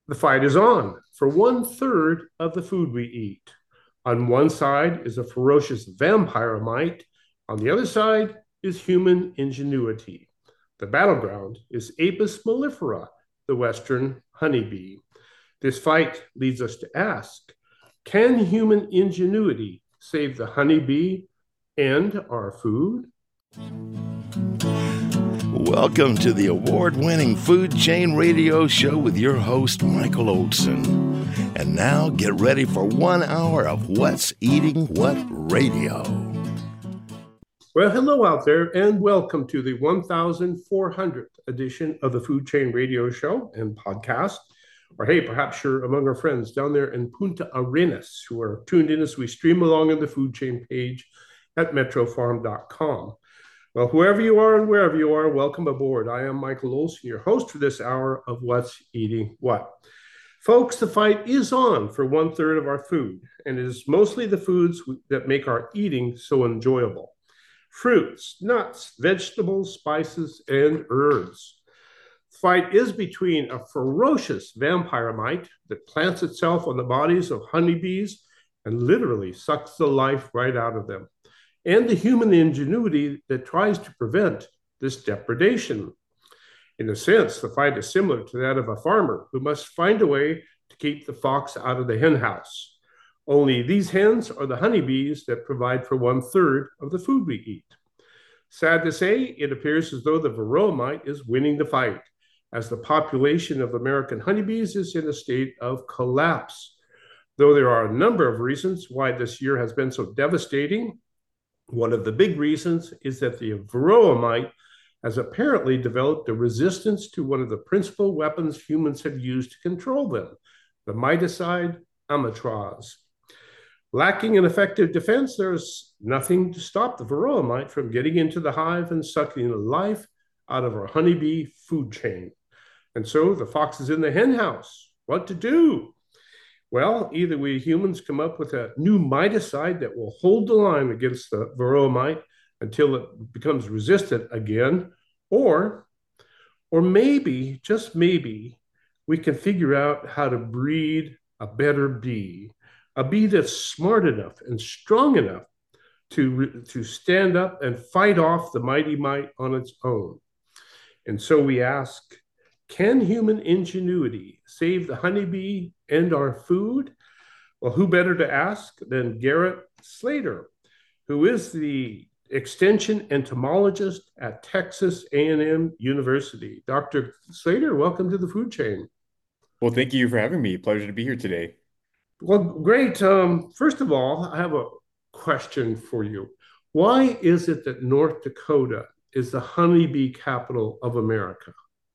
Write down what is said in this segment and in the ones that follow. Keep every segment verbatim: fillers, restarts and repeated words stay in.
The fight is on for one third of the food we eat. On one side is a ferocious vampire mite. On the other side is human ingenuity. The battleground is Apis mellifera, the Western honeybee. This fight leads us to ask, can human ingenuity save the honeybee and our food? Welcome to the award-winning Food Chain Radio Show with your host, Michael Olson. And now get ready for one hour of What's Eating What Radio. Well, hello out there, and welcome to the one thousand four hundredth edition of the Food Chain Radio Show and podcast. Or hey, perhaps you're among our friends down there in Punta Arenas who are tuned in as we stream along on the Food Chain page at metro farm dot com. Well, whoever you are and wherever you are, welcome aboard. I am Michael Olson, your host for this hour of What's Eating What. Folks, the fight is on for one third of our food, and it is mostly the foods that make our eating so enjoyable. Fruits, nuts, vegetables, spices, and herbs. The fight is between a ferocious vampire mite that plants itself on the bodies of honeybees and literally sucks the life right out of them, and the human ingenuity that tries to prevent this depredation. In a sense, the fight is similar to that of a farmer who must find a way to keep the fox out of the hen house. Only these hens are the honeybees that provide for one third of the food we eat. Sad to say, it appears as though the varroa mite is winning the fight, as the population of American honeybees is in a state of collapse. Though there are a number of reasons why this year has been so devastating, one of the big reasons is that the varroa mite has apparently developed a resistance to one of the principal weapons humans have used to control them, the miticide amitraz. Lacking an effective defense, there's nothing to stop the varroa mite from getting into the hive and sucking the life out of our honeybee food chain. And so the fox is in the hen house. What to do? Well, either we humans come up with a new miticide that will hold the line against the varroa mite until it becomes resistant again, or, or maybe, just maybe, we can figure out how to breed a better bee, a bee that's smart enough and strong enough to, to stand up and fight off the mighty mite on its own. And so we ask, can human ingenuity save the honeybee and our food? Well, who better to ask than Garrett Slater, who is the extension entomologist at Texas A and M University. Doctor Slater, welcome to the Food Chain. Well, thank you for having me. Pleasure to be here today. Well, great. Um, first of all, I have a question for you. Why is it that North Dakota is the honeybee capital of America?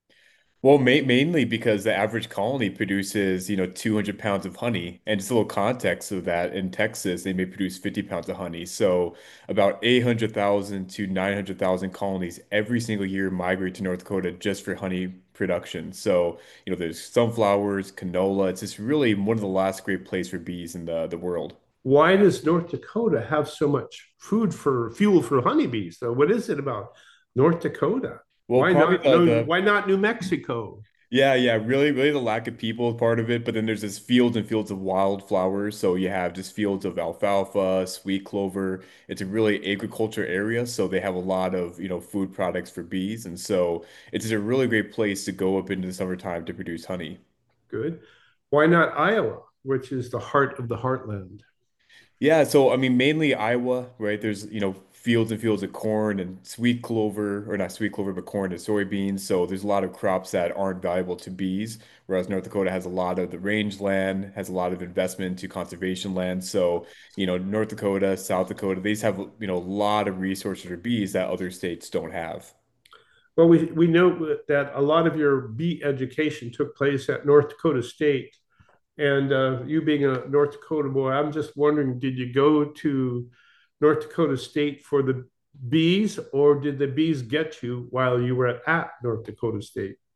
Well, ma mainly because the average colony produces, you know, two hundred pounds of honey. And just a little context of that, in Texas, they may produce fifty pounds of honey. So about eight hundred thousand to nine hundred thousand colonies every single year migrate to North Dakota just for honey production. So, you know, there's sunflowers, canola. It's just really one of the last great places for bees in the, the world. Why does North Dakota have so much food for fuel for honeybees? So what is it about North Dakota? Well, Why probably not? the, No, the why not New Mexico? Yeah, yeah, really, really the lack of people is part of it. But then there's this fields and fields of wildflowers. So you have just fields of alfalfa, sweet clover. It's a really agriculture area. So they have a lot of, you know, food products for bees. And so it's just a really great place to go up into the summertime to produce honey. Good. Why not Iowa, which is the heart of the heartland? Yeah, so I mean, mainly Iowa, right? There's, you know, fields and fields of corn and sweet clover, or not sweet clover, but corn and soybeans. So there's a lot of crops that aren't valuable to bees, whereas North Dakota has a lot of the rangeland, has a lot of investment into conservation land. So, you know, North Dakota, South Dakota, these have, you know, a lot of resources for bees that other states don't have. Well, we, we know that a lot of your bee education took place at North Dakota State. And uh, you being a North Dakota boy, I'm just wondering, did you go to North Dakota State for the bees, or did the bees get you while you were at, at North Dakota State?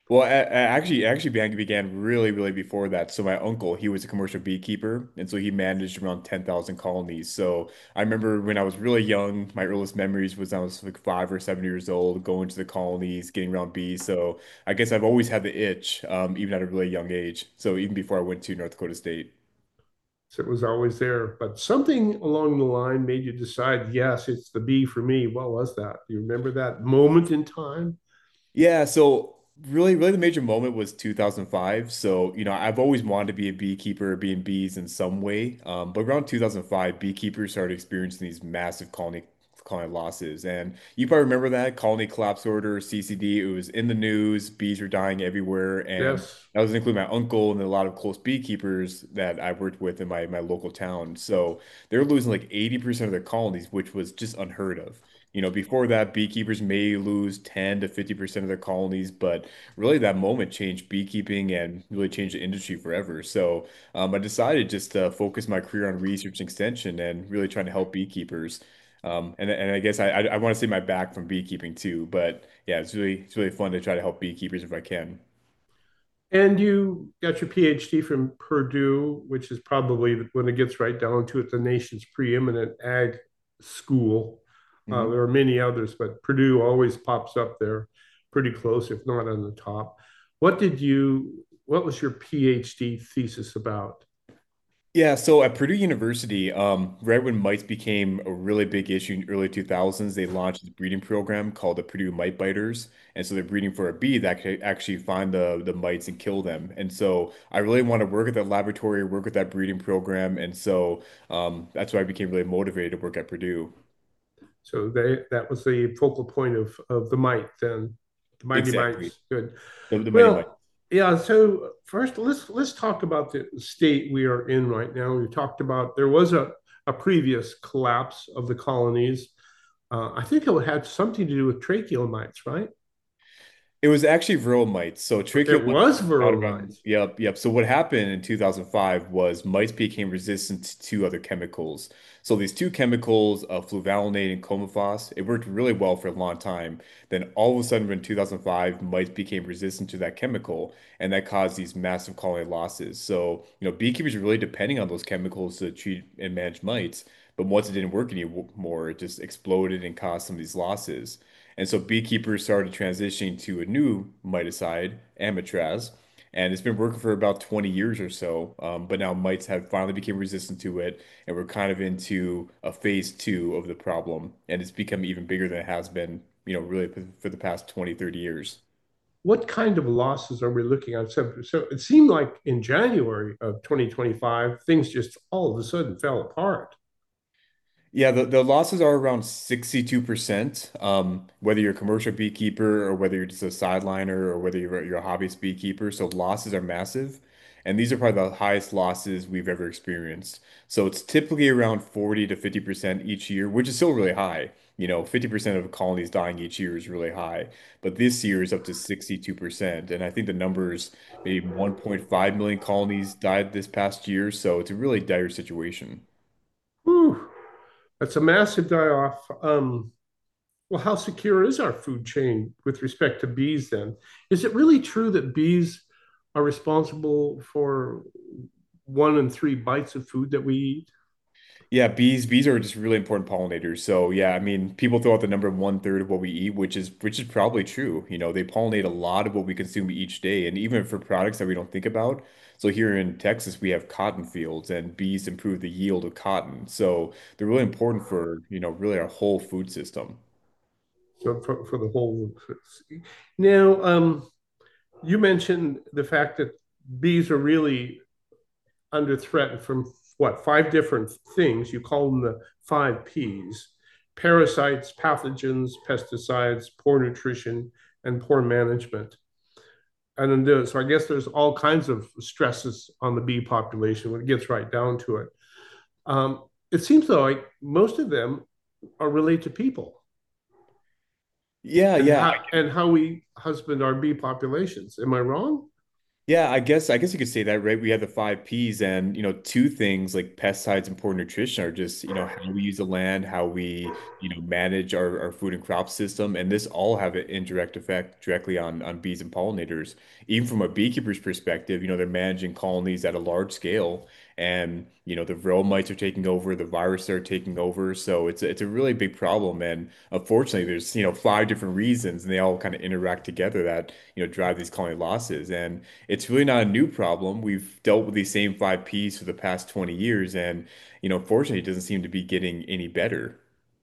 Well, I, I actually actually began, began really, really before that. So my uncle, he was a commercial beekeeper, and so he managed around ten thousand colonies. So I remember when I was really young, my earliest memories was I was like five or seven years old, going to the colonies, getting around bees. So I guess I've always had the itch, um, even at a really young age. So even before I went to North Dakota State. So it was always there. But something along the line made you decide, yes, it's the bee for me. What was that? Do you remember that moment in time? Yeah, so really, really the major moment was two thousand five. So, you know, I've always wanted to be a beekeeper, be in bees in some way. Um, but around two thousand five, beekeepers started experiencing these massive colony colony losses. And you probably remember that colony collapse order, C C D. It was in the news, bees were dying everywhere. And Yes. that was including my uncle and a lot of close beekeepers that I worked with in my, my local town. So they were losing like eighty percent of their colonies, which was just unheard of. You know, before that, beekeepers may lose ten to fifty percent of their colonies, but really that moment changed beekeeping and really changed the industry forever. So um, I decided just to focus my career on research and extension and really trying to help beekeepers. Um, and, and I guess I, I, I want to say my back from beekeeping too, but yeah, it's really it's really fun to try to help beekeepers if I can. And you got your PhD from Purdue, which is probably, when it gets right down to it, the nation's preeminent ag school. Uh, Mhm. there are many others, but Purdue always pops up there pretty close, if not on the top. What did you, what was your PhD thesis about? Yeah, so at Purdue University, um, right when mites became a really big issue in the early two thousands, they launched this breeding program called the Purdue Mite Biters. And so they're breeding for a bee that could actually find the, the mites and kill them. And so I really want to work at that laboratory, work with that breeding program. And so um, that's why I became really motivated to work at Purdue. So they, that was the focal point of, of the mite then, the mighty Exactly. mites. Good. The, the mighty mites. Well, yeah. So first, let's let's talk about the state we are in right now. We talked about there was a, a previous collapse of the colonies. Uh, I think it had something to do with tracheal mites, right? It was actually viral mites. So tracheal It mites was out viral around, mites. yep, yep. So what happened in two thousand five was mice became resistant to two other chemicals. So these two chemicals, uh, fluvalinate and comaphos, it worked really well for a long time. Then all of a sudden in two thousand five, mice became resistant to that chemical, and that caused these massive colony losses. So, you know, beekeepers are really depending on those chemicals to treat and manage mites. But once it didn't work anymore, it just exploded and caused some of these losses. And so beekeepers started transitioning to a new miticide, Amitraz, and it's been working for about twenty years or so. Um, but now mites have finally become resistant to it, and we're kind of into a phase two of the problem, and it's become even bigger than it has been, you know, really for for the past twenty, thirty years. What kind of losses are we looking at? So, so it seemed like in January of twenty twenty-five, things just all of a sudden fell apart. Yeah, the, the losses are around sixty-two percent. Um, whether you're a commercial beekeeper or whether you're just a sideliner or whether you're, you're a hobbyist beekeeper. So losses are massive. And these are probably the highest losses we've ever experienced. So it's typically around forty to fifty percent each year, which is still really high. You know, fifty percent of colonies dying each year is really high. But this year is up to sixty-two percent. And I think the numbers, maybe one point five million colonies died this past year. So it's a really dire situation. Whew, that's a massive die off. Um, well, how secure is our food chain with respect to bees then? Is it really true that bees are responsible for one in three bites of food that we eat? Yeah, bees bees are just really important pollinators. So yeah, I mean, people throw out the number one third of what we eat, which is which is probably true. You know, they pollinate a lot of what we consume each day, and even for products that we don't think about. So here in Texas, we have cotton fields, and bees improve the yield of cotton. So they're really important for, you know, really our whole food system. So for, for the whole. Now, um, you mentioned the fact that bees are really under threat from what, five different things. You call them the five P's: parasites, pathogens, pesticides, poor nutrition, and poor management. And then so I guess there's all kinds of stresses on the bee population when it gets right down to it. Um, it seems though like most of them are related to people Yeah, and yeah. how and how we husband our bee populations. Am I wrong? Yeah, I guess I guess you could say that, right? We have the five P's, and you know, two things like pesticides and poor nutrition are just, you know, how we use the land, how we, you know, manage our, our food and crop system, and this all have an indirect effect directly on on bees and pollinators. Even from a beekeeper's perspective, you know, they're managing colonies at a large scale, and you know, the varroa mites are taking over, the viruses are taking over, so it's a, it's a really big problem. And unfortunately, there's, you know, five different reasons, and they all kind of interact together that, you know, drive these colony losses. And it's really not a new problem. We've dealt with these same five Ps for the past twenty years, and you know, fortunately, it doesn't seem to be getting any better.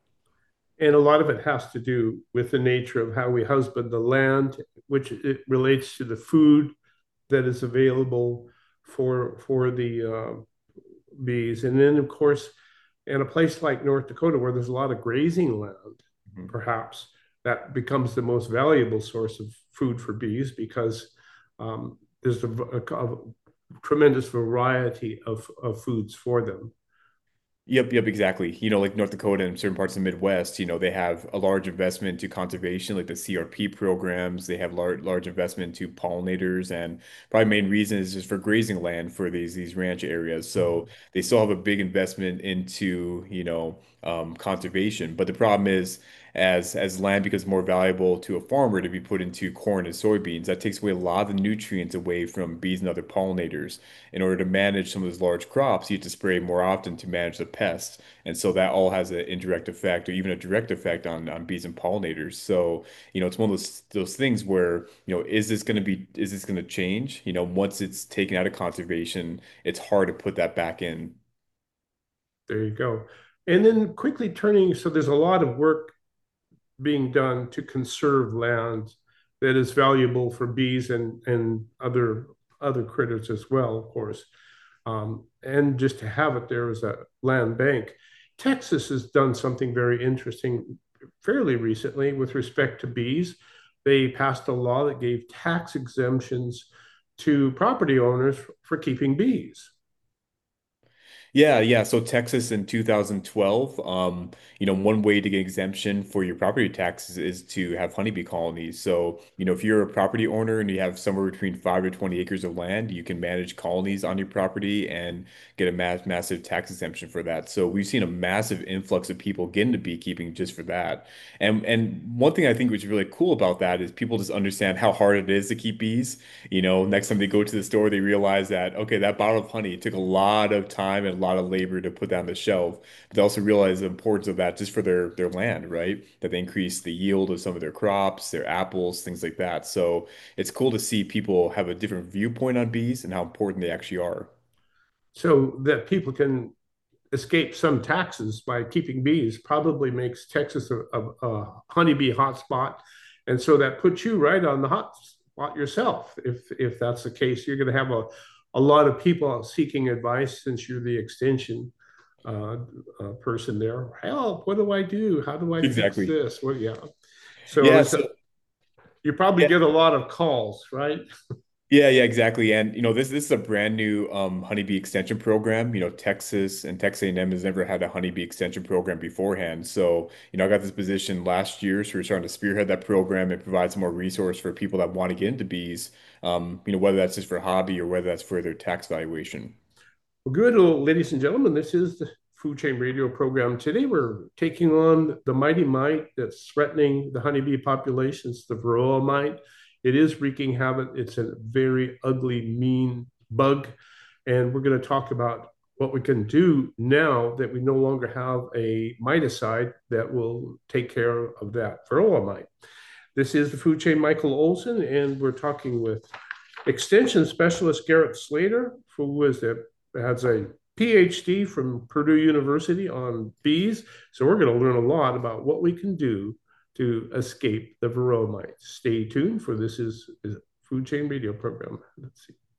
And a lot of it has to do with the nature of how we husband the land, which it relates to the food that is available for for the uh, bees. And then, of course, in a place like North Dakota, where there's a lot of grazing land, Mhm. perhaps that becomes the most valuable source of food for bees because um, there's a, a, a, tremendous variety of, of foods for them. Yep, yep, exactly. You know, like North Dakota and certain parts of the Midwest, you know, they have a large investment into conservation, like the C R P programs. They have large large investment into pollinators, and probably main reason is just for grazing land for these these ranch areas. So they still have a big investment into, you know, um, conservation. But the problem is, as as land becomes more valuable to a farmer to be put into corn and soybeans, that takes away a lot of the nutrients away from bees and other pollinators. In order to manage some of those large crops, you have to spray more often to manage the pests. And so that all has an indirect effect or even a direct effect on, on bees and pollinators. So, you know, it's one of those those things where, you know, is this going to be, is this going to change? You know, once it's taken out of conservation, it's hard to put that back in. There you go. And then quickly turning, so there's a lot of work being done to conserve land that is valuable for bees and, and other other critters as well, of course. Um, and just to have it there as a land bank. Texas has done something very interesting fairly recently with respect to bees. They passed a law that gave tax exemptions to property owners for keeping bees. Yeah, yeah. So Texas in two thousand twelve, um, you know, one way to get exemption for your property taxes is to have honeybee colonies. So, you know, if you're a property owner and you have somewhere between five to twenty acres of land, you can manage colonies on your property and get a mass massive tax exemption for that. So we've seen a massive influx of people get into beekeeping just for that. And and one thing I think was really cool about that is people just understand how hard it is to keep bees. You know, next time they go to the store, they realize that, okay, that bottle of honey took a lot of time and a lot of labor to put that on the shelf. But they also realize the importance of that just for their their land, right? That they increase the yield of some of their crops, their apples, things like that. So it's cool to see people have a different viewpoint on bees and how important they actually are. So that people can escape some taxes by keeping bees probably makes Texas a, a, a honeybee hotspot. And so that puts you right on the hot spot yourself. If if that's the case, you're going to have a, a lot of people seeking advice since you're the extension uh, uh, person there. Help! What do I do? How do I fix Exactly. this? Well, yeah. So Yeah, it's so a, you probably yeah, get a lot of calls, right? Yeah, yeah, exactly. And you know, this this is a brand new um, honeybee extension program. You know, Texas and Texas A and M has never had a honeybee extension program beforehand. So, you know, I got this position last year, so we're starting to spearhead that program and provide some more resource for people that want to get into bees. Um, you know, whether that's just for hobby or whether that's for their tax valuation. Well, good, well, ladies and gentlemen. This is the Food Chain Radio program. Today, we're taking on the mighty mite that's threatening the honeybee populations, the varroa mite. It is wreaking havoc. It's a very ugly, mean bug. And we're going to talk about what we can do now that we no longer have a miticide that will take care of that varroa mite. This is the Food Chain Michael Olson, and we're talking with Extension Specialist Garrett Slater, who is a, has a PhD from Purdue University on bees. So we're going to learn a lot about what we can do to escape the varroa mite. Stay tuned for this is, is Food Chain Radio program. Let's see.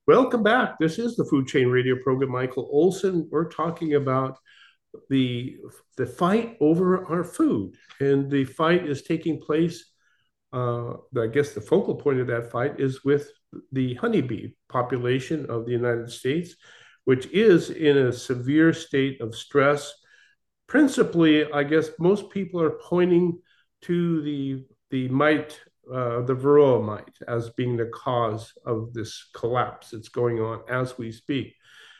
Welcome back. This is the Food Chain Radio program. Michael Olson. We're talking about the the fight over our food, and the fight is taking place. Uh, I guess the focal point of that fight is with the honeybee population of the United States, which is in a severe state of stress. Principally, I guess most people are pointing to the the mite, uh, the varroa mite, as being the cause of this collapse that's going on as we speak.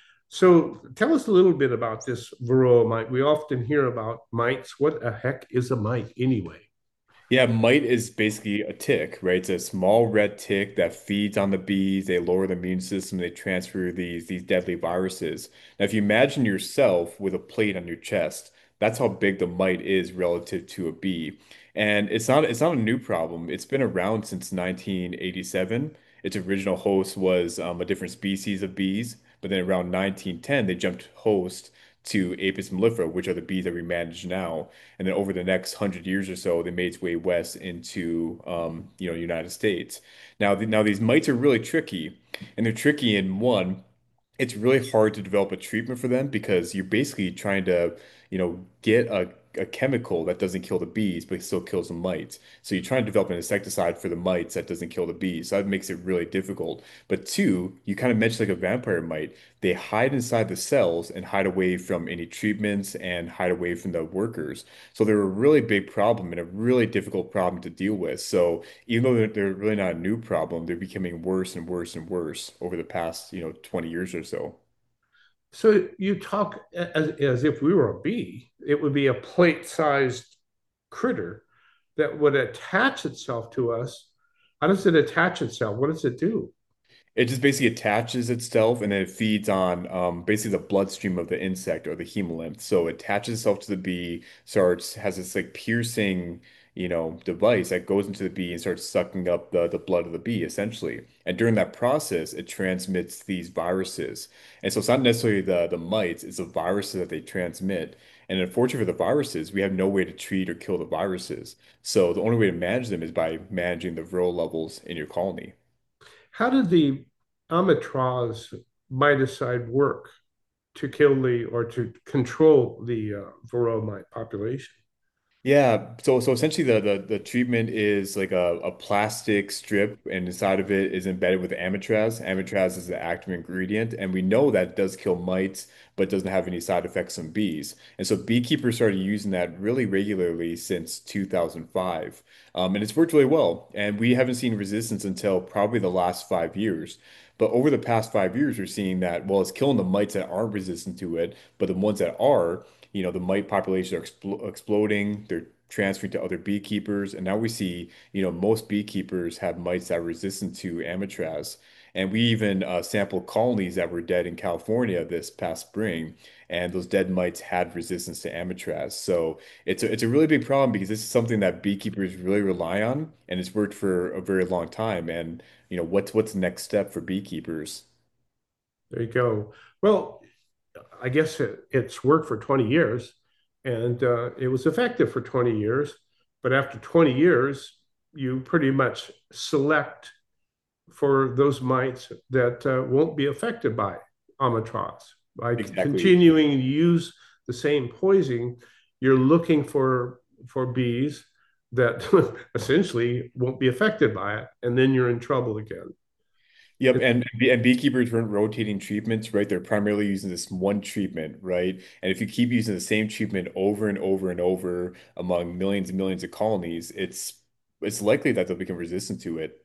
So, tell us a little bit about this varroa mite. We often hear about mites. What the heck is a mite anyway? Yeah, mite is basically a tick, right? It's a small red tick that feeds on the bees. They lower the immune system. They transfer these these deadly viruses. Now, if you imagine yourself with a plate on your chest, that's how big the mite is relative to a bee. And it's not it's not a new problem. It's been around since nineteen eighty-seven. Its original host was um, a different species of bees, but then around nineteen ten, they jumped host to Apis mellifera, which are the bees that we manage now. And then over the next hundred years or so, they made its way west into um, you know, United States. Now, the, now these mites are really tricky, and they're tricky in one, it's really hard to develop a treatment for them because you're basically trying to, you know, get a, a chemical that doesn't kill the bees, but still kills the mites. So you're trying to develop an insecticide for the mites that doesn't kill the bees. So that makes it really difficult. But two, you kind of mentioned like a vampire mite. They hide inside the cells and hide away from any treatments and hide away from the workers. So they're a really big problem and a really difficult problem to deal with. So even though they're, they're really not a new problem, they're becoming worse and worse and worse over the past, you know, twenty years or so. So, you talk as, as if we were a bee, it would be a plate sized critter that would attach itself to us. How does it attach itself? What does it do? It just basically attaches itself and then it feeds on um, basically the bloodstream of the insect or the hemolymph. So it attaches itself to the bee, starts has this like piercing, you know, device that goes into the bee and starts sucking up the, the blood of the bee essentially. And during that process, it transmits these viruses. And so it's not necessarily the the mites, it's the viruses that they transmit. And unfortunately for the viruses, we have no way to treat or kill the viruses. So the only way to manage them is by managing the viral levels in your colony. How did the Amitraz miticide work to kill the or to control the uh, varroa mite population? Yeah, so so essentially the the, the treatment is like a, a plastic strip and inside of it is embedded with amitraz. Amitraz is the active ingredient and we know that it does kill mites but doesn't have any side effects on bees. And so beekeepers started using that really regularly since two thousand five. Um, and it's worked really well. And we haven't seen resistance until probably the last five years. But over the past five years, we're seeing that, well, it's killing the mites that aren't resistant to it, but the ones that are, you know, the mite populations are expl exploding. They're transferring to other beekeepers. And now we see, you know, most beekeepers have mites that are resistant to amitraz. And we even uh, sampled colonies that were dead in California this past spring, and those dead mites had resistance to amitraz. So it's a, it's a really big problem because this is something that beekeepers really rely on, and it's worked for a very long time. And you know, what's what's the next step for beekeepers? There you go. Well, I guess it, it's worked for twenty years and uh, it was effective for twenty years. But after twenty years, you pretty much select for those mites that uh, won't be affected by Amitraz. By Exactly. continuing to use the same poison, you're looking for for bees that essentially won't be affected by it, and then you're in trouble again. Yep, It, and and beekeepers run rotating treatments, right? They're primarily using this one treatment, right? And if you keep using the same treatment over and over and over among millions and millions of colonies, it's it's likely that they'll become resistant to it.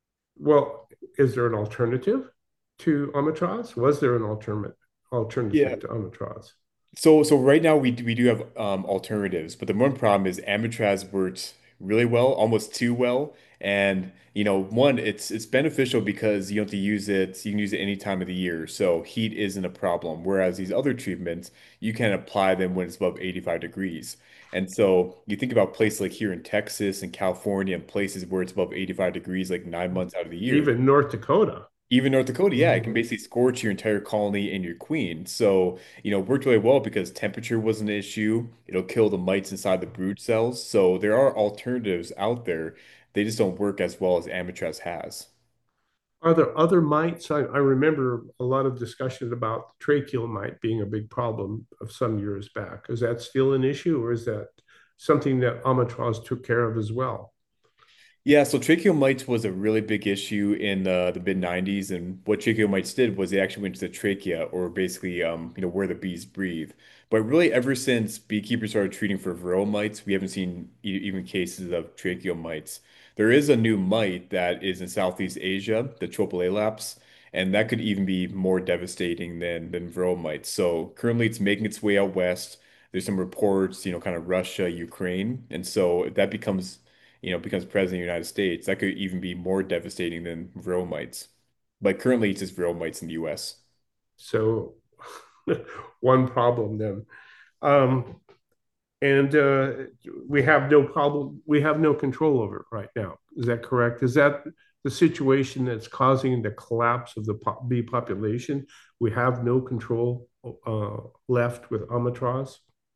well, is there an alternative to Amitraz? Was there an alternative Yeah. alternative to Amitraz? So, so right now we do, we do have um, alternatives, but the one problem is Amitraz works really well, almost too well. And you know, one, it's it's beneficial because you don't have to use it. You can use it any time of the year, so heat isn't a problem. Whereas these other treatments, you can apply them when it's above eighty-five degrees. And so you think about places like here in Texas and California and places where it's above eighty-five degrees like nine months out of the year. Even North Dakota. Even North Dakota, yeah, it can Mhm. basically scorch your entire colony and your queen. So, you know, it worked really well because temperature wasn't an issue. It'll kill the mites inside the brood cells. So there are alternatives out there. They just don't work as well as Amitraz has. Are there other mites? I, I remember a lot of discussion about tracheal mite being a big problem of some years back. Is that still an issue, or is that something that Amatraz took care of as well? Yeah, so tracheomites was a really big issue in the, the mid nineties. And what tracheomites did was they actually went to the trachea, or basically, um, you know, where the bees breathe. But really, ever since beekeepers started treating for varroa mites, we haven't seen e even cases of tracheomites. There is a new mite that is in Southeast Asia, the Tropicalaps, and that could even be more devastating than, than varroa mites. So currently, it's making its way out west. There's some reports, you know, kind of Russia, Ukraine. And so if that becomes you know, becomes president of the United States, that could even be more devastating than varroa mites. But currently, it's just varroa mites in the U S. So, one problem then. Um, and uh, we have no problem, we have no control over it right now. Is that correct? Is that the situation that's causing the collapse of the bee population? We have no control uh, left with Amatraz.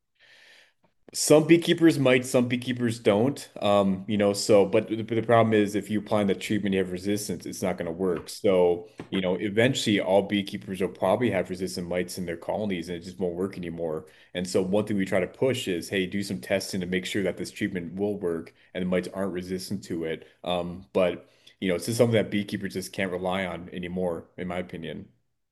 Some beekeepers might, some beekeepers don't. Um, you know, so but the, but the problem is if you apply the treatment, you have resistance, it's not going to work. So, you know, eventually all beekeepers will probably have resistant mites in their colonies and it just won't work anymore. And so one thing we try to push is, hey, do some testing to make sure that this treatment will work and the mites aren't resistant to it. Um, but you know, it's just something that beekeepers just can't rely on anymore, in my opinion.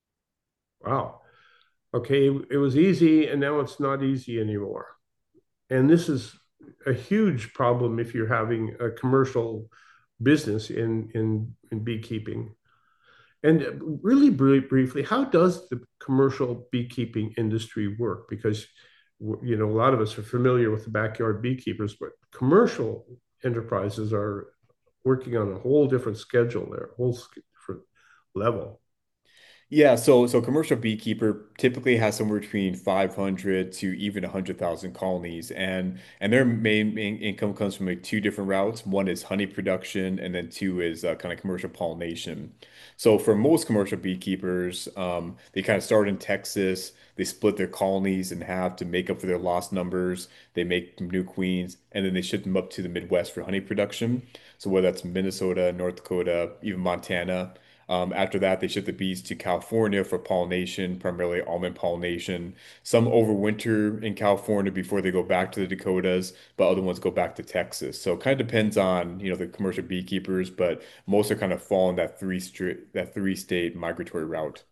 Wow. Okay, it was easy and now it's not easy anymore. And this is a huge problem if you're having a commercial business in in, in beekeeping. And really briefly, how does the commercial beekeeping industry work? Because you know a lot of us are familiar with the backyard beekeepers, but commercial enterprises are working on a whole different schedule there, a whole different level. Yeah, so so commercial beekeeper typically has somewhere between five hundred to even one hundred thousand colonies, and and their main, main income comes from like two different routes. One is honey production and then two is uh, kind of commercial pollination. So for most commercial beekeepers, um, they kind of start in Texas. They split their colonies in half to make up for their lost numbers. They make new queens and then they ship them up to the Midwest for honey production. So whether that's Minnesota, North Dakota, even Montana. Um, after that, they ship the bees to California for pollination, primarily almond pollination. Some overwinter in California before they go back to the Dakotas, but other ones go back to Texas. So it kind of depends on, you know, the commercial beekeepers, but most are kind of following that three straight that three state migratory route.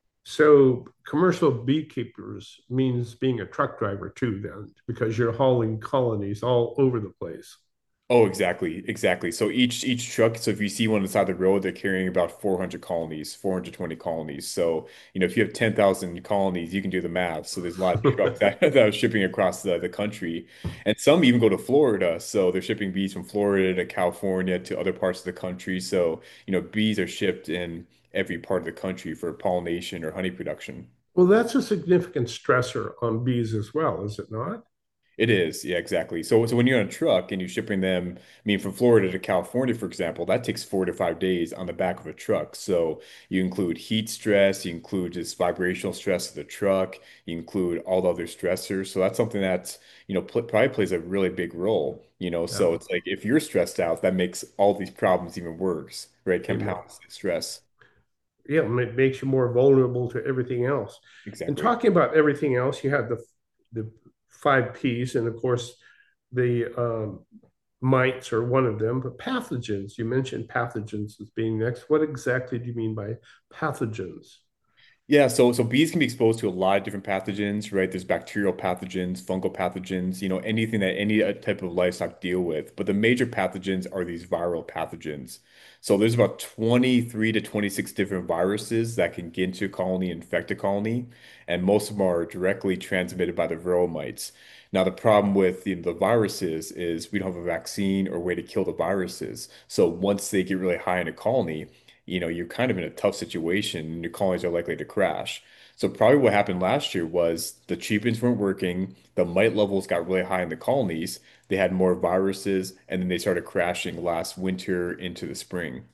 So commercial beekeepers means being a truck driver too, then, because you're hauling colonies all over the place. Oh, exactly, exactly. So each each truck, so if you see one on the side of the road, they're carrying about four hundred colonies, four hundred twenty colonies. So, you know, if you have ten thousand colonies, you can do the math. So there's a lot of trucks that, that are shipping across the, the country. And some even go to Florida. So they're shipping bees from Florida to California to other parts of the country. So, you know, bees are shipped in every part of the country for pollination or honey production. Well, that's a significant stressor on bees as well, is it not? It is, yeah, exactly. So, so when you're on a truck and you're shipping them, I mean, from Florida to California, for example, that takes four to five days on the back of a truck. So you include heat stress, you include just vibrational stress of the truck, you include all the other stressors. So that's something that's, you know, pl probably plays a really big role, you know. So Yeah. it's like if you're stressed out, that makes all these problems even worse, right? It may, Compounds the stress. yeah, it makes you more vulnerable to everything else. And Exactly. talking about everything else, you had the the five P's, and of course, the um, mites are one of them. But pathogens, you mentioned pathogens as being next. What exactly do you mean by pathogens? Yeah, so so bees can be exposed to a lot of different pathogens, right? There's bacterial pathogens, fungal pathogens, you know, anything that any uh, type of livestock deal with. But the major pathogens are these viral pathogens. So there's about twenty-three to twenty-six different viruses that can get into a colony and infect a colony, and most of them are directly transmitted by the varroa mites. Now, the problem with the, the viruses is we don't have a vaccine or way to kill the viruses. So once they get really high in a colony, you know, you're kind of in a tough situation and your colonies are likely to crash. So probably what happened last year was the treatments weren't working, the mite levels got really high in the colonies, they had more viruses, and then they started crashing last winter into the spring.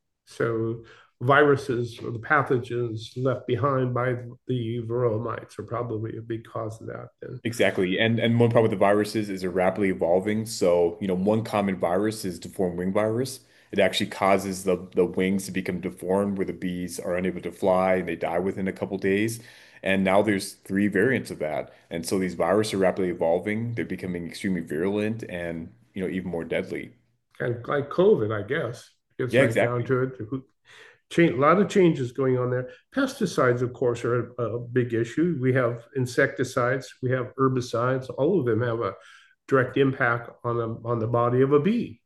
So viruses or the pathogens left behind by the varroa mites are probably a big cause of that then. Exactly. And and one problem with the viruses is they're rapidly evolving. So, you know, one common virus is deformed wing virus. It actually causes the the wings to become deformed where the bees are unable to fly and they die within a couple days. And now there's three variants of that. And so these viruses are rapidly evolving. They're becoming extremely virulent and, you know, even more deadly. Kind of like COVID, I guess. Gets Yeah, right down exactly. to it. Change, a lot of changes going on there. Pesticides, of course, are a, a big issue. We have insecticides, we have herbicides. All of them have a direct impact on the on the body of a bee.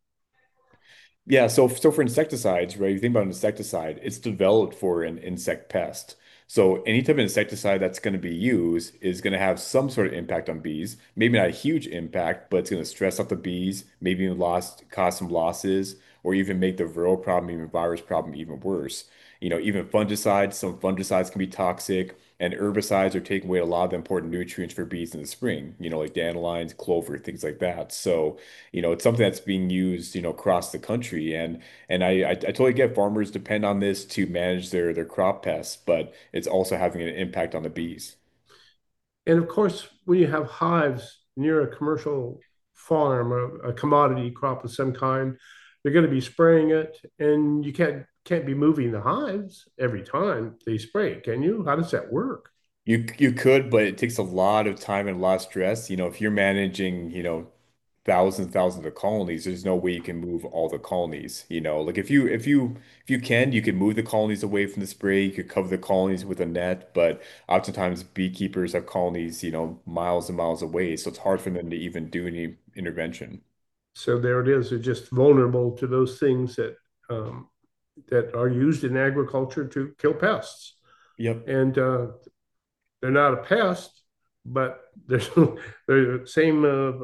Yeah, so so for insecticides, right? If you think about an insecticide, it's developed for an insect pest. So any type of insecticide that's going to be used is going to have some sort of impact on bees. Maybe not a huge impact, but it's going to stress out the bees, maybe even lost, cause some losses, or even make the viral problem, even virus problem, even worse. You know, even fungicides, some fungicides can be toxic, and herbicides are taking away a lot of the important nutrients for bees in the spring. You know, like dandelions, clover, things like that. So you know, it's something that's being used, you know, across the country. And and I, I I totally get farmers depend on this to manage their their crop pests, but it's also having an impact on the bees. And of course, when you have hives near a commercial farm or a commodity crop of some kind, they're going to be spraying it, and you can't can't be moving the hives every time they spray, can you? How does that work? You you could, but it takes a lot of time and a lot of stress. You know, if you're managing, you know, thousands, thousands of colonies, there's no way you can move all the colonies. You know, like if you if you if you can, you can move the colonies away from the spray, you could cover the colonies with a net, but oftentimes beekeepers have colonies, you know, miles and miles away, so it's hard for them to even do any intervention. So there it is. They're just vulnerable to those things that um, that are used in agriculture to kill pests. Yep. And uh, they're not a pest, but there's the same uh,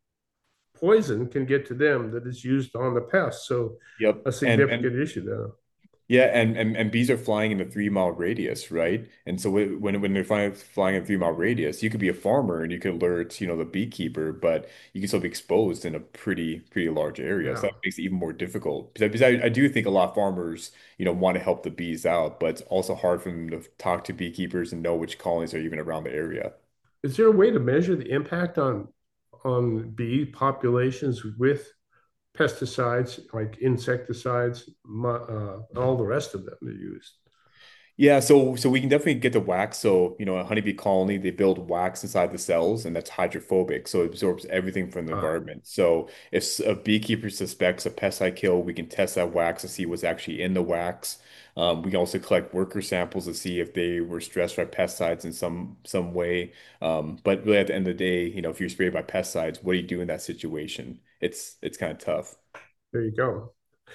poison can get to them that is used on the pest. So Yep. a And and significant issue there. Yeah, and, and and bees are flying in a three mile radius, right? And so wh- when when they're flying flying in a three mile radius, you could be a farmer and you could alert, you know, the beekeeper, but you can still be exposed in a pretty pretty large area. So Yeah. that makes it even more difficult. Because, I, because I, I do think a lot of farmers, you know, want to help the bees out, but it's also hard for them to talk to beekeepers and know which colonies are even around the area. Is there a way to measure the impact on on bee populations with pesticides like insecticides, uh, all the rest of them they use? Yeah, so so we can definitely get the wax. So, you know, a honeybee colony, they build wax inside the cells, and that's hydrophobic. So it absorbs everything from the Uh, environment. So if s- a beekeeper suspects a pesticide kill, we can test that wax to see what's actually in the wax. Um, we can also collect worker samples to see if they were stressed by pesticides in some some way. Um, but really at the end of the day, you know, if you're sprayed by pesticides, what do you do in that situation? It's it's kind of tough. there you go.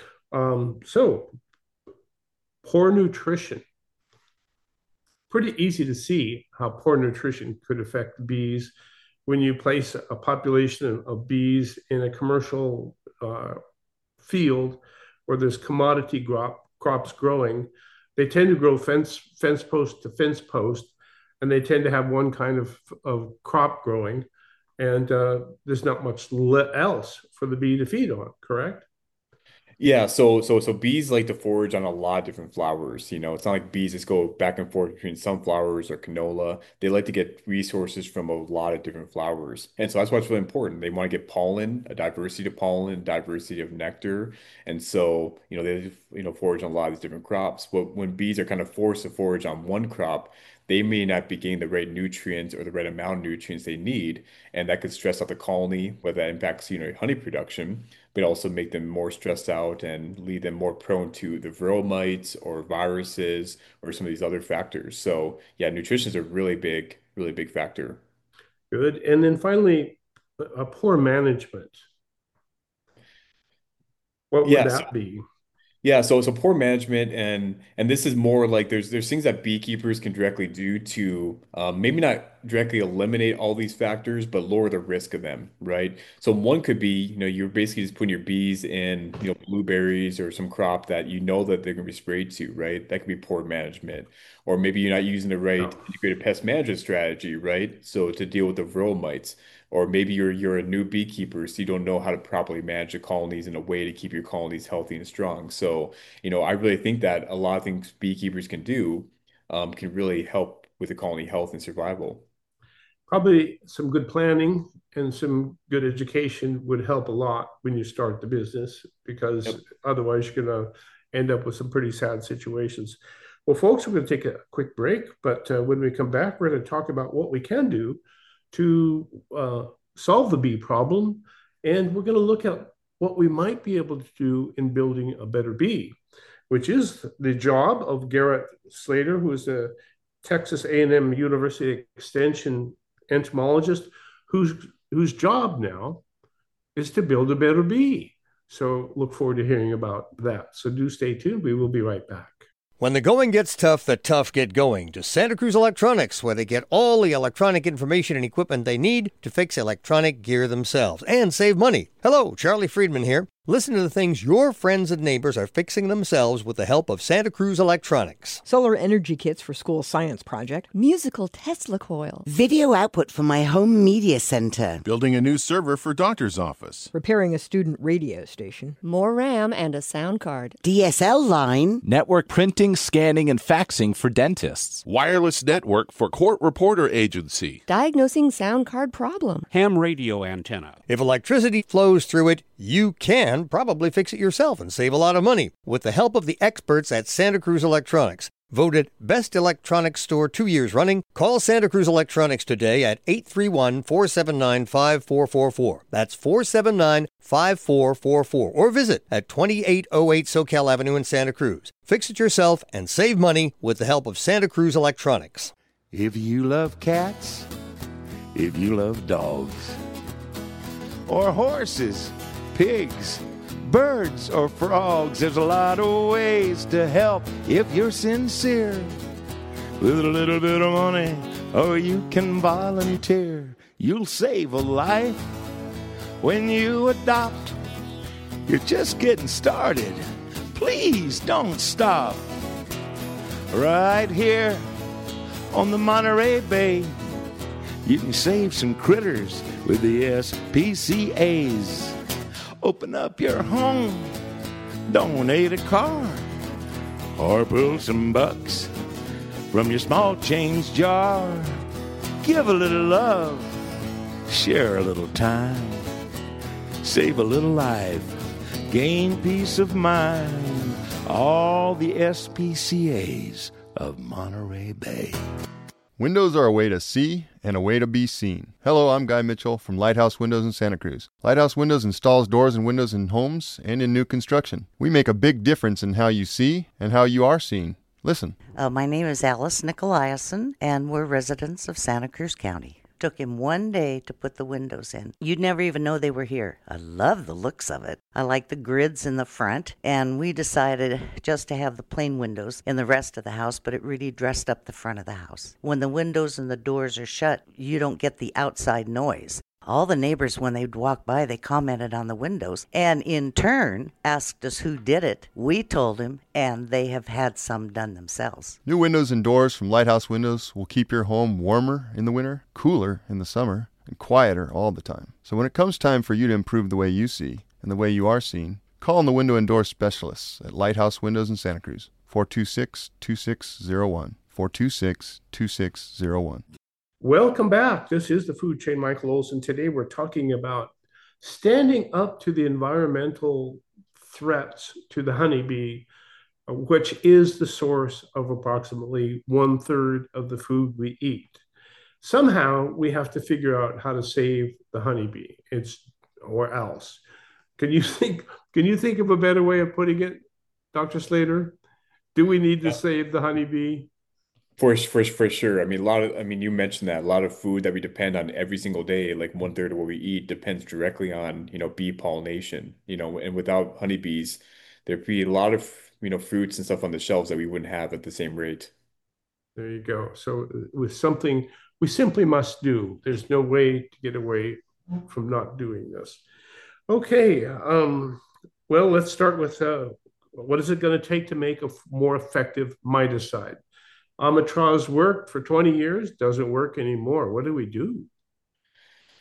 Um, so poor nutrition. Pretty easy to see how poor nutrition could affect bees when you place a population of bees in a commercial uh, field where there's commodity crop, crops growing. They tend to grow fence fence post to fence post, and they tend to have one kind of, of crop growing, and uh, there's not much else for the bee to feed on. Correct? Yeah, so so so bees like to forage on a lot of different flowers. You know, it's not like bees just go back and forth between sunflowers or canola. They like to get resources from a lot of different flowers. And so that's why it's really important. They want to get pollen, a diversity of pollen, diversity of nectar. And so, you know, they you know forage on a lot of these different crops. But when bees are kind of forced to forage on one crop, they may not be getting the right nutrients or the right amount of nutrients they need, and that could stress out the colony, whether that impacts, you know, honey production, but also make them more stressed out and lead them more prone to the viral mites or viruses or some of these other factors. So yeah, nutrition is a really big, really big factor. Good. And then finally, a poor management. What would Yeah, that be? Yeah, so so poor management and and this is more like there's there's things that beekeepers can directly do to um, maybe not directly eliminate all these factors, but lower the risk of them, right? So one could be, you know, you're basically just putting your bees in, you know, blueberries or some crop that you know that they're going to be sprayed to, right? That could be poor management. Or maybe you're not using the right No. integrated pest management strategy, right? So to deal with the varroa mites. Or maybe you're you're a new beekeeper, so you don't know how to properly manage the colonies in a way to keep your colonies healthy and strong. So, you know, I really think that a lot of things beekeepers can do um, can really help with the colony health and survival. Probably some good planning and some good education would help a lot when you start the business, because Yep. otherwise you're going to end up with some pretty sad situations. Well, folks, we're going to take a quick break, but uh, when we come back, we're going to talk about what we can do to uh, solve the bee problem, and we're going to look at what we might be able to do in building a better bee, which is the job of Garrett Slater, who is a Texas A and M University Extension entomologist, whose whose job now is to build a better bee. So look forward to hearing about that. So do stay tuned. We will be right back. When the going gets tough, the tough get going to Santa Cruz Electronics, where they get all the electronic information and equipment they need to fix electronic gear themselves and save money. Hello, Charlie Friedman here. Listen to the things your friends and neighbors are fixing themselves with the help of Santa Cruz Electronics. Solar energy kits for school science project. Musical Tesla coils. Video output for my home media center. Building a new server for doctor's office. Repairing a student radio station. More RAM and a sound card. D S L line. Network printing, scanning, and faxing for dentists. Wireless network for court reporter agency. Diagnosing sound card problem. Ham radio antenna. If electricity flows through it, you can probably fix it yourself and save a lot of money with the help of the experts at Santa Cruz Electronics. Voted Best Electronics Store two years running, call Santa Cruz Electronics today at eight three one, four seven nine, five four four four. That's four seven nine, five four four four. Or visit at twenty-eight oh eight SoCal Avenue in Santa Cruz. Fix it yourself and save money with the help of Santa Cruz Electronics. If you love cats, if you love dogs, or horses, pigs, birds, or frogs, there's a lot of ways to help if you're sincere. With a little bit of money, or you can volunteer, you'll save a life when you adopt. You're just getting started. Please don't stop. Right here on the Monterey Bay, you can save some critters with the S P C As. Open up your home, donate a car, or pull some bucks from your small change jar. Give a little love, share a little time, save a little life, gain peace of mind. All the S P C As of Monterey Bay. Windows are a way to see and a way to be seen. Hello, I'm Guy Mitchell from Lighthouse Windows in Santa Cruz. Lighthouse Windows installs doors and windows in homes and in new construction. We make a big difference in how you see and how you are seen. Listen. Uh, my name is Alice Nicolaisen, and we're residents of Santa Cruz County. Took him one day to put the windows in. You'd never even know they were here. I love the looks of it. I like the grids in the front, and we decided just to have the plain windows in the rest of the house, but it really dressed up the front of the house. When the windows and the doors are shut, you don't get the outside noise. All the neighbors, when they'd walk by, they commented on the windows and in turn asked us who did it. We told them, and they have had some done themselves. New windows and doors from Lighthouse Windows will keep your home warmer in the winter, cooler in the summer, and quieter all the time. So when it comes time for you to improve the way you see and the way you are seen, call on the window and door specialists at Lighthouse Windows in Santa Cruz, four two six, two six zero one, four two six, two six zero one. Welcome back. This is the Food Chain. Michael Olson. Today we're talking about standing up to the environmental threats to the honeybee, which is the source of approximately one third of the food we eat. Somehow we have to figure out how to save the honeybee. It's or else. Can you think? Can you think of a better way of putting it, Doctor Slater? Do we need to save the honeybee? For, for for sure. I mean, a lot of, I mean, you mentioned that a lot of food that we depend on every single day, like one third of what we eat depends directly on, you know, bee pollination, you know, and without honeybees, there'd be a lot of, you know, fruits and stuff on the shelves that we wouldn't have at the same rate. There you go. So with something we simply must do, there's no way to get away from not doing this. Okay. Um, well, let's start with uh, what is it going to take to make a more effective miticide? Amitraz worked for twenty years, doesn't work anymore. What do we do?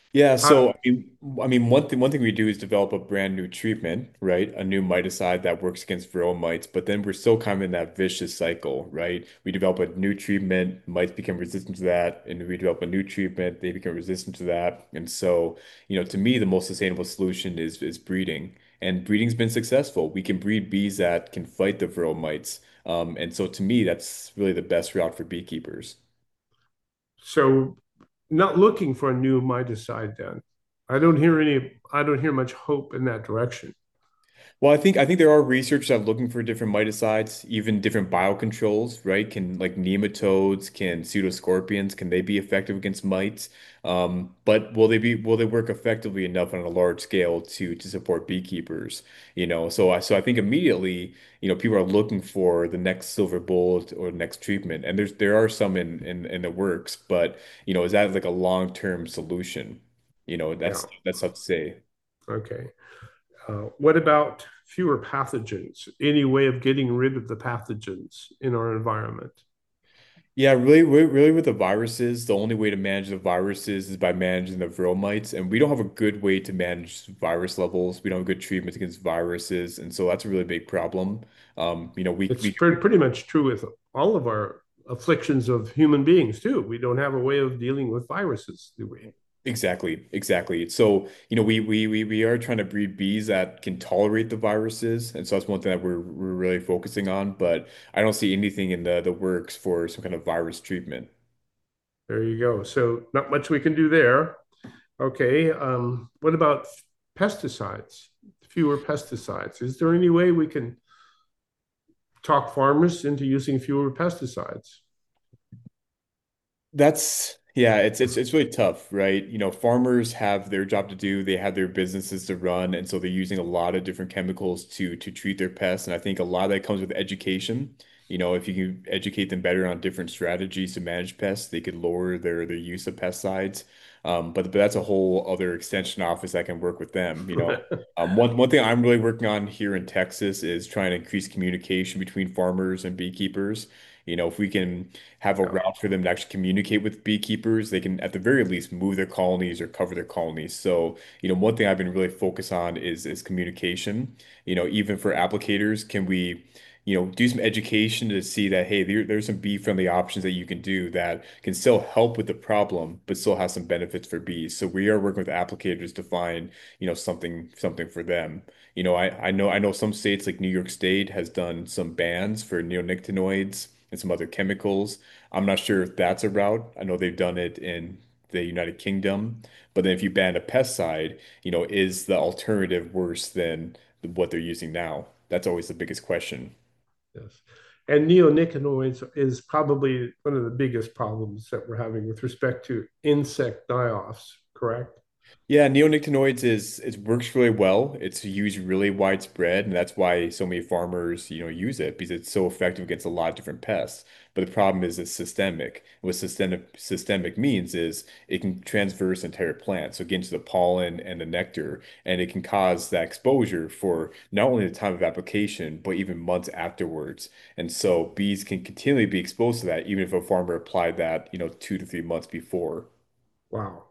Yeah, How, so I mean, I mean, one thing one thing we do is develop a brand new treatment, right? A new miticide that works against viral mites, but then we're still kind of in that vicious cycle, right? We develop a new treatment, mites become resistant to that, and we develop a new treatment, they become resistant to that. And so, you know, to me, the most sustainable solution is is breeding. And breeding's been successful. We can breed bees that can fight the viral mites. Um, and so to me, that's really the best route for beekeepers. so not looking for a new miticide then. I don't hear any, I don't hear much hope in that direction. Well, I think I think there are research that are looking for different miticides, even different biocontrols, right? Can like nematodes, can pseudoscorpions, can they be effective against mites? Um, but will they be will they work effectively enough on a large scale to to support beekeepers? You know, so I so I think immediately, you know, people are looking for the next silver bullet or next treatment, and there's there are some in in in the works, but you know, is that like a long-term solution? You know, Yeah. that's that's tough to say. Okay. Uh, what about fewer pathogens? Any way of getting rid of the pathogens in our environment? Yeah, really, really, really with the viruses, the only way to manage the viruses is by managing the viral mites, and we don't have a good way to manage virus levels. We don't have good treatments against viruses, and so that's a really big problem. Um, you know, we It's we pre- pretty much true with all of our afflictions of human beings too. We don't have a way of dealing with viruses, do we? exactly, exactly. So, you know, we we we we are trying to breed bees that can tolerate the viruses, and so that's one thing that we're we're really focusing on. But I don't see anything in the the works for some kind of virus treatment. There you go. So not much we can do there. Okay. Um, what about pesticides? Fewer pesticides. Is there any way we can talk farmers into using fewer pesticides? That's yeah, it's it's it's really tough, right? You know, farmers have their job to do, they have their businesses to run, and so they're using a lot of different chemicals to to treat their pests. And I think a lot of that comes with education. You know, if you can educate them better on different strategies to manage pests, they could lower their their use of pesticides. Um, but but that's a whole other extension office that can work with them, you know. Um, one one thing I'm really working on here in Texas is trying to increase communication between farmers and beekeepers. You know, if we can have a Yeah. route for them to actually communicate with beekeepers. They can, at the very least, move their colonies or cover their colonies. So, you know, one thing I've been really focused on is is communication. You know, even for applicators, can we, you know, do some education to see that, hey, there, there's some bee-friendly options that you can do that can still help with the problem, but still have some benefits for bees. So we are working with applicators to find, you know, something something for them. You know, I, I know I know some states like New York State has done some bans for neonicotinoids and some other chemicals. I'm not sure if that's a route. I know they've done it in the United Kingdom, but then if you ban a pesticide, you know, is the alternative worse than what they're using now? That's always the biggest question. Yes. And neonicotinoids is probably one of the biggest problems that we're having with respect to insect die-offs, correct? Yeah, neonicotinoids is it works really well. It's used really widespread, and that's why so many farmers, you know, use it because it's so effective against a lot of different pests. But the problem is it's systemic. What systemic systemic means is it can transverse entire plants, so get into the pollen and the nectar, and it can cause that exposure for not only the time of application, but even months afterwards. And so bees can continually be exposed to that, even if a farmer applied that, you know, two to three months before. Wow.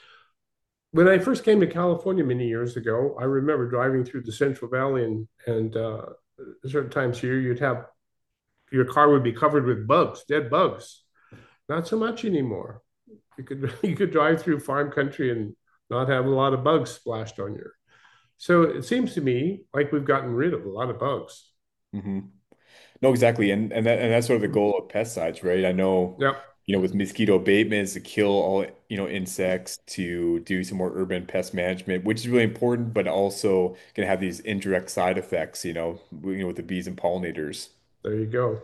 When I first came to California many years ago, I remember driving through the Central Valley and and uh, certain times here you'd have your car would be covered with bugs, dead bugs. Not so much anymore. You could you could drive through farm country and not have a lot of bugs splashed on you. So it seems to me like we've gotten rid of a lot of bugs. hmm No, exactly. And and that and that's sort of the goal of pesticides, right? I know, Yep, you know, with mosquito abatement is to kill all, you know, insects, to do some more urban pest management, which is really important, but also can have these indirect side effects, you know, you know, with the bees and pollinators. there you go.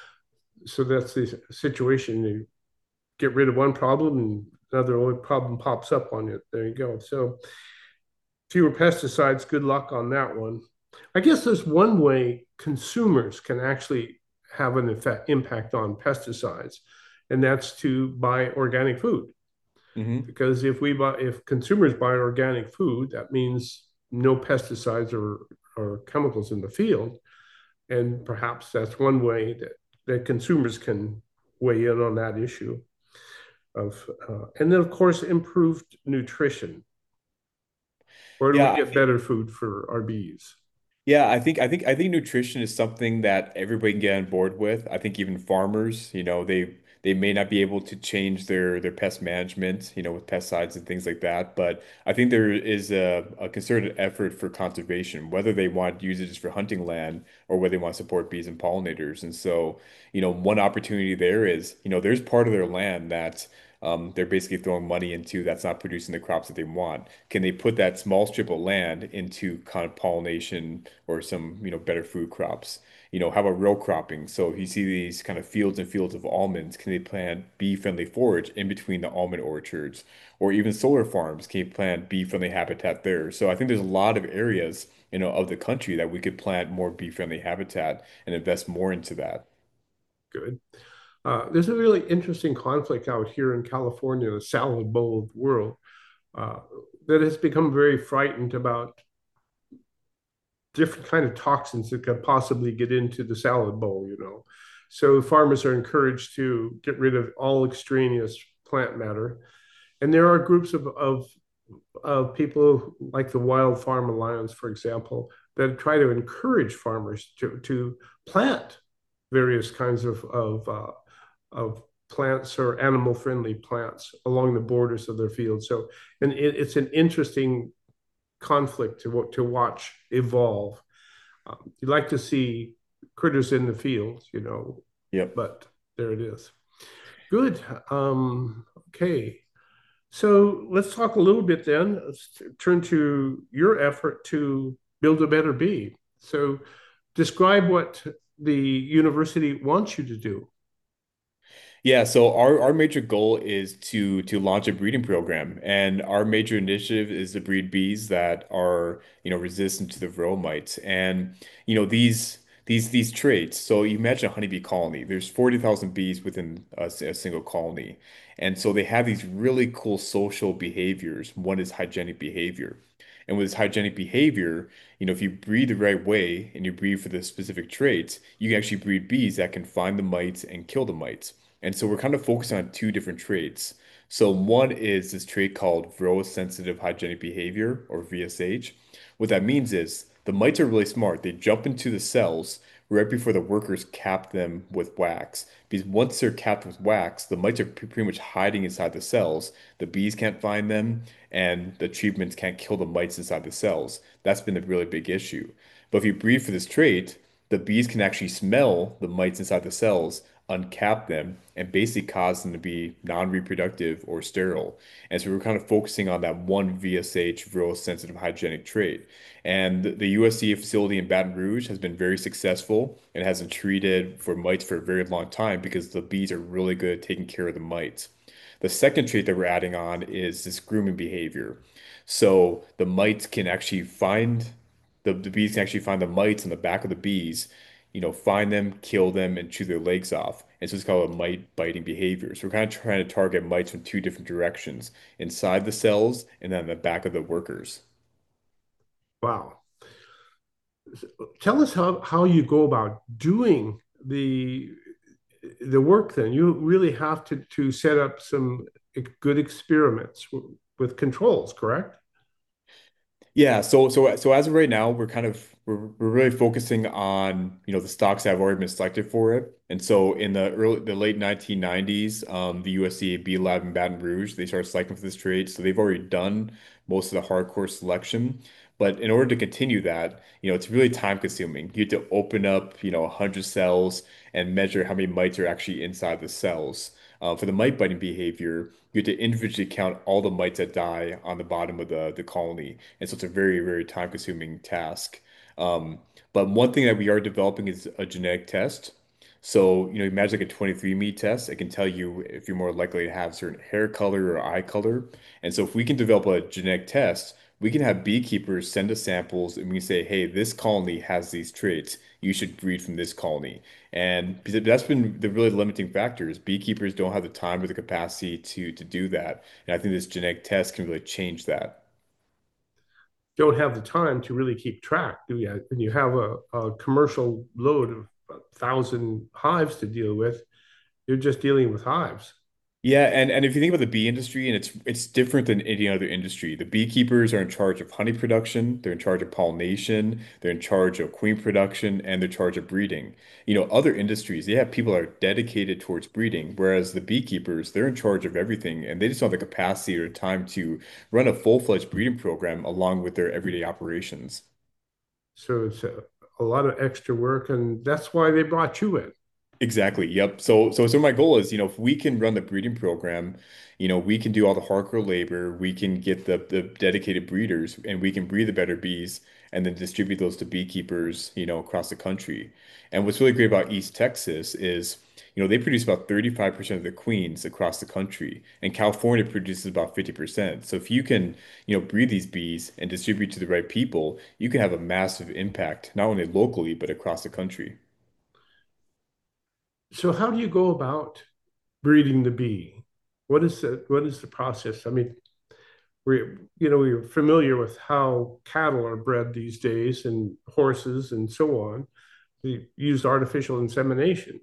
So that's the situation. You get rid of one problem and another problem pops up on it. There you go. So fewer pesticides, good luck on that one. I guess there's one way consumers can actually have an effect, impact on pesticides, and that's to buy organic food. hmm Because if we buy, if consumers buy organic food, that means no pesticides or, or chemicals in the field. And perhaps that's one way that, that consumers can weigh in on that issue. of, uh, and then of course improved nutrition. Where do Yeah, we get better food for our bees? Yeah, I think I think I think nutrition is something that everybody can get on board with. I think even farmers, you know, they they may not be able to change their their pest management, you know, with pesticides and things like that, but I think there is a, a concerted effort for conservation, whether they want to use it just for hunting land or whether they want to support bees and pollinators. And so, you know, one opportunity there is, you know, there's part of their land that um, they're basically throwing money into that's not producing the crops that they want. Can they put that small strip of land into kind of pollination or some, you know, better food crops? You know, how about row cropping? So if you see these kind of fields and fields of almonds, can they plant bee-friendly forage in between the almond orchards? Or even solar farms, can you plant bee-friendly habitat there? So I think there's a lot of areas, you know, of the country that we could plant more bee-friendly habitat and invest more into that. Good. Uh, there's a really interesting conflict out here in California, the salad bowl of the world, uh, that has become very frightened about different kind of toxins that could possibly get into the salad bowl, you know. So farmers are encouraged to get rid of all extraneous plant matter. And there are groups of, of, of people like the Wild Farm Alliance, for example, that try to encourage farmers to, to plant various kinds of, of, uh, of plants or animal-friendly plants along the borders of their fields. So, and it, it's an interesting conflict to, to watch evolve. Um, you like to see critters in the field, you know, Yep. but there it is. Good. Um, okay. So let's talk a little bit then. Let's turn to your effort to build a better bee. So describe what the university wants you to do. Yeah, so our, our major goal is to to launch a breeding program, and our major initiative is to breed bees that are, you know, resistant to the varroa mites. And, you know, these these these traits. So you imagine a honeybee colony. There's forty thousand bees within a, s- a single colony. And so they have these really cool social behaviors. One is hygienic behavior. And with this hygienic behavior, you know, if you breed the right way and you breed for the specific traits, you can actually breed bees that can find the mites and kill the mites. And so we're kind of focusing on two different traits. So one is this trait called Varroa sensitive hygienic behavior, or V S H. What that means is the mites are really smart. They jump into the cells right before the workers cap them with wax. Because once they're capped with wax, the mites are pre- pretty much hiding inside the cells. The bees can't find them, and the treatments can't kill the mites inside the cells. That's been a really big issue. But if you breed for this trait, the bees can actually smell the mites inside the cells, uncap them, and basically cause them to be non-reproductive or sterile. And so we're kind of focusing on that one V S H, Varroa sensitive hygienic trait. And the the U S D A facility in Baton Rouge has been very successful and hasn't treated for mites for a very long time because the bees are really good at taking care of the mites. The second trait that we're adding on is this grooming behavior. So the mites can actually find the, the bees can actually find the mites on the back of the bees, you know, find them, kill them, and chew their legs off. And so it's called a mite biting behavior. So we're kind of trying to target mites from two different directions, inside the cells and then the back of the workers. Wow. Tell us how, how you go about doing the the work then. You really have to, to set up some good experiments with controls, correct? Yeah, so so so as of right now, we're kind of we're, we're really focusing on, you know, the stocks that have already been selected for it. And so in the early the late nineteen nineties, um, the U S D A Bee Lab in Baton Rouge, they started selecting for this trade. So they've already done most of the hardcore selection. But in order to continue that, you know, it's really time consuming. You have to open up, you know, one hundred cells and measure how many mites are actually inside the cells. Uh, for the mite biting behavior, you have to individually count all the mites that die on the bottom of the, the colony. And so it's a very, very time consuming task. Um, but one thing that we are developing is a genetic test. So, you know, imagine like a twenty-three and me test. It can tell you if you're more likely to have certain hair color or eye color. And so if we can develop a genetic test, we can have beekeepers send us samples and we can say, hey, this colony has these traits. You should breed from this colony. And because that's been the really limiting factors. Beekeepers don't have the time or the capacity to to do that. And I think this genetic test can really change that. Don't have the time to really keep track, do you? When you have a, a commercial load of a thousand hives to deal with, you're just dealing with hives. Yeah, and, and if you think about the bee industry, and it's it's different than any other industry. The beekeepers are in charge of honey production, they're in charge of pollination, they're in charge of queen production, and they're in charge of breeding. You know, other industries, they have people that are dedicated towards breeding, whereas the beekeepers, they're in charge of everything, and they just don't have the capacity or time to run a full-fledged breeding program along with their everyday operations. So it's a, a lot of extra work, and that's why they brought you in. Exactly. Yep. So, so, so my goal is, you know, if we can run the breeding program, you know, we can do all the hardcore labor, we can get the the dedicated breeders, and we can breed the better bees, and then distribute those to beekeepers, you know, across the country. And what's really great about East Texas is, you know, they produce about thirty-five percent of the queens across the country, and California produces about fifty percent. So if you can, you know, breed these bees and distribute to the right people, you can have a massive impact, not only locally, but across the country. So how do you go about breeding the bee? What is the what is the process? I mean, we you know we're familiar with how cattle are bred these days and horses and so on. They use artificial insemination.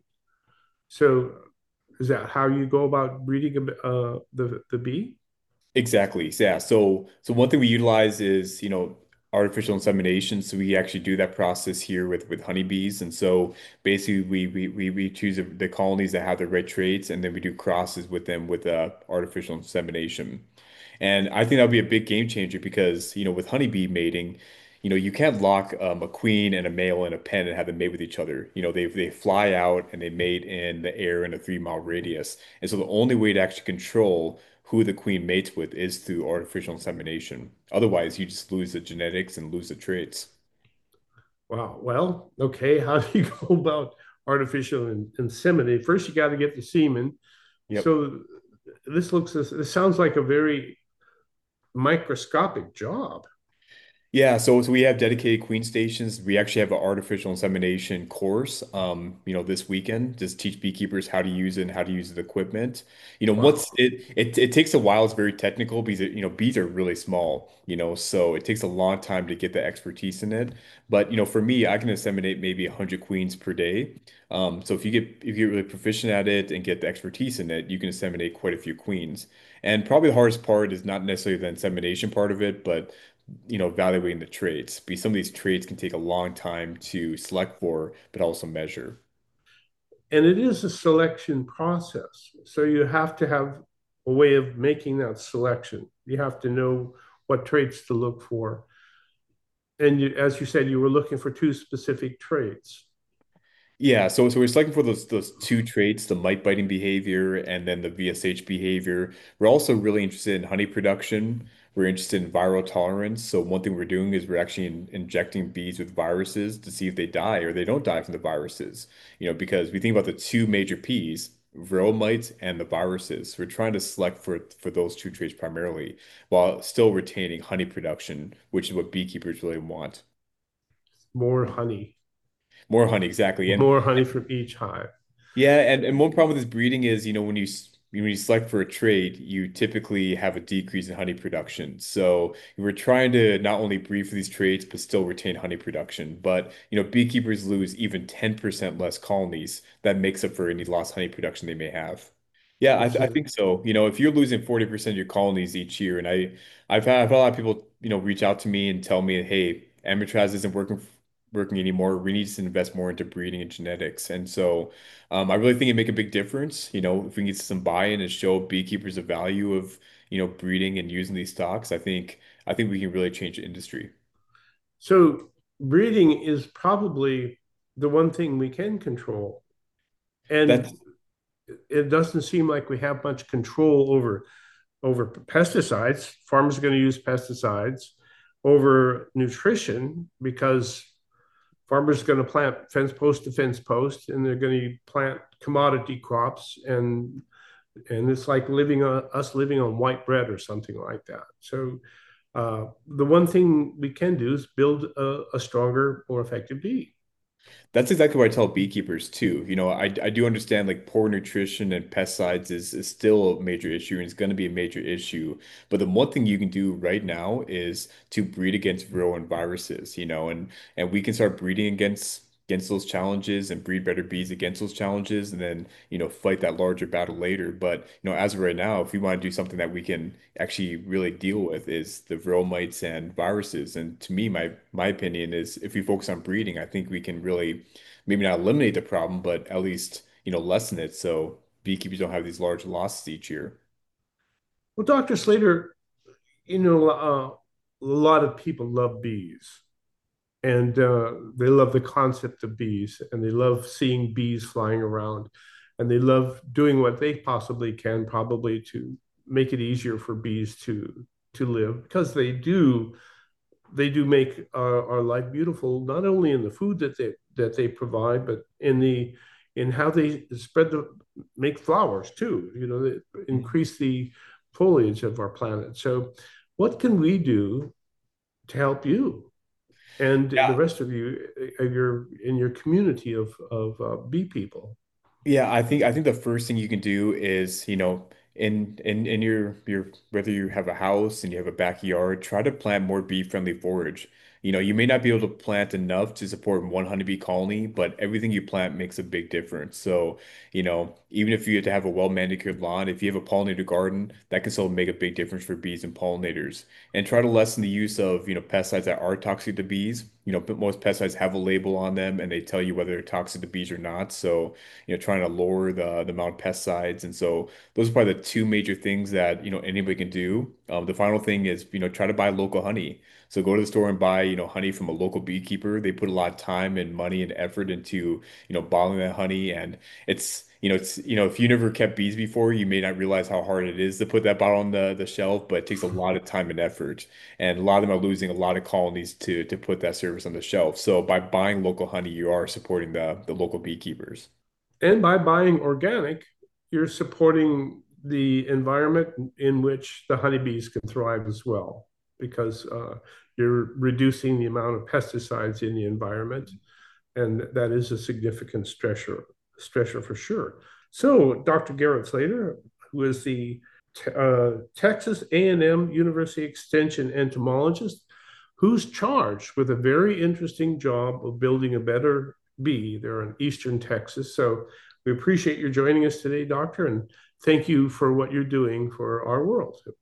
So is that how you go about breeding uh, the the bee? Exactly. So, yeah. So, so one thing we utilize is, you know, artificial insemination. So we actually do that process here with with honeybees. And so basically, we we we, we choose the colonies that have the right traits, and then we do crosses with them with uh, artificial insemination. And I think that would be a big game changer because, you know, with honeybee mating, you know, you can't lock um, a queen and a male in a pen and have them mate with each other. You know, they they fly out and they mate in the air in a three mile radius. And so the only way to actually control who the queen mates with is through artificial insemination. Otherwise, you just lose the genetics and lose the traits. Wow. Well, okay. How do you go about artificial in, insemination? First, you got to get the semen. Yep. So this looks this, this sounds like a very microscopic job. Yeah, so so we have dedicated queen stations. We actually have an artificial insemination course, um, you know, this weekend, just teach beekeepers how to use it and how to use the equipment. You know, Wow. once it it it takes a while, it's very technical because it, you know, bees are really small, you know, so it takes a long time to get the expertise in it. But, you know, for me, I can inseminate maybe one hundred queens per day. Um, so if you get if you get really proficient at it and get the expertise in it, you can inseminate quite a few queens. And probably the hardest part is not necessarily the insemination part of it, but you know, evaluating the traits. Because some of these traits can take a long time to select for, but also measure. And it is a selection process. So you have to have a way of making that selection. You have to know what traits to look for. And you, as you said, you were looking for two specific traits. Yeah, so so we're selecting for those those two traits, the mite biting behavior and then the V S H behavior. We're also really interested in honey production. We're interested in viral tolerance. So one thing we're doing is we're actually in, injecting bees with viruses to see if they die or they don't die from the viruses. You know, because we think about the two major P's, varroa mites and the viruses. We're trying to select for for those two traits primarily, while still retaining honey production, which is what beekeepers really want. More honey, More honey, exactly. And more honey from each hive. yeah, and, and one problem with this breeding is, you know, when you s- when you select for a trait, you typically have a decrease in honey production. So we're trying to not only breed for these traits, but still retain honey production. But, you know, beekeepers lose even ten percent less colonies. That makes up for any lost honey production they may have. Yeah, I, This th I is think so. You know, if you're losing forty percent of your colonies each year, and I, I've had, I've had a lot of people, you know, reach out to me and tell me, hey, Amitraz isn't working working anymore. We need to invest more into breeding and genetics. And so um, I really think it make a big difference. You know, if we can get some buy-in and show beekeepers the value of, you know, breeding and using these stocks, I think I think we can really change the industry. so breeding is probably the one thing we can control. And That's it doesn't seem like we have much control over over pesticides. Farmers are going to use pesticides over nutrition because farmers are going to plant fence post to fence post, and they're going to plant commodity crops, and and it's like living on us living on white bread or something like that. So uh, the one thing we can do is build a, a stronger, more effective bee. That's exactly what I tell beekeepers too. You know, I, I do understand like poor nutrition and pesticides is, is still a major issue and it's going to be a major issue. But the one thing you can do right now is to breed against varroa and viruses, you know, and and we can start breeding against against those challenges and breed better bees against those challenges, and then, you know, fight that larger battle later. But, you know, as of right now, if we want to do something that we can actually really deal with is the viral mites and viruses. And to me, my my opinion is if we focus on breeding, I think we can really maybe not eliminate the problem, but at least, you know, lessen it so beekeepers don't have these large losses each year. Well, Doctor Slater, you know, uh, a lot of people love bees, and uh, they love the concept of bees, and they love seeing bees flying around, and they love doing what they possibly can, probably to make it easier for bees to to live, because they do they do make our, our life beautiful, not only in the food that they that they provide, but in the in how they spread the make flowers too. You know, they increase the foliage of our planet. So, what can we do to help you and the Yeah. rest of you, uh, your in your community of of uh, bee people? Yeah, I think I think the first thing you can do is, you know, in in in your your whether you have a house and you have a backyard, try to plant more bee-friendly forage. You know, you may not be able to plant enough to support one honeybee colony, but everything you plant makes a big difference. So, you know, even if you have to have a well-manicured lawn, if you have a pollinator garden, that can still make a big difference for bees and pollinators. And try to lessen the use of, you know, pesticides that are toxic to bees. You know, but most pesticides have a label on them and they tell you whether they're toxic to bees or not. So, you know, trying to lower the the amount of pesticides. And so those are probably the two major things that, you know, anybody can do. Um, the final thing is, you know, try to buy local honey. So go to the store and buy, you know, honey from a local beekeeper. They put a lot of time and money and effort into, you know, bottling that honey. And it's, you know, it's, you know, if you never kept bees before, you may not realize how hard it is to put that bottle on the, the shelf, but it takes a lot of time and effort. And a lot of them are losing a lot of colonies to to put that service on the shelf. So by buying local honey, you are supporting the the local beekeepers. And by buying organic, you're supporting the environment in which the honeybees can thrive as well, because uh, you're reducing the amount of pesticides in the environment, and that is a significant stressor, stressor for sure. So, Doctor Garrett Slater, who is the uh, Texas A and M University Extension entomologist, who's charged with a very interesting job of building a better bee there in Eastern Texas. So we appreciate your joining us today, Doctor, and thank you for what you're doing for our world.